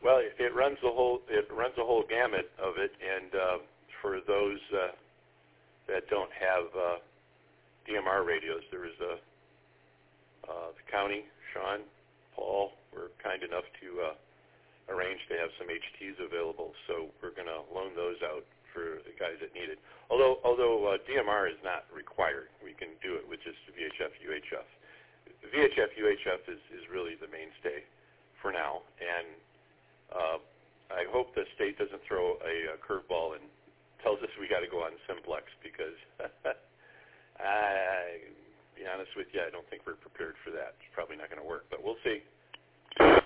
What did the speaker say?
Well, it runs the whole gamut of it, and for those that don't have DMR radios, there is the county, Sean, Paul, were kind enough to arrange to have some HTs available, so we're going to loan those out for the guys that need it. Although DMR is not required, we can do it with just VHF, UHF. VHF, UHF is really the mainstay for now, and I hope the state doesn't throw a curveball and tells us we got to go on simplex, because I be honest with you, I don't think we're prepared for that. It's probably not going to work, but we'll see.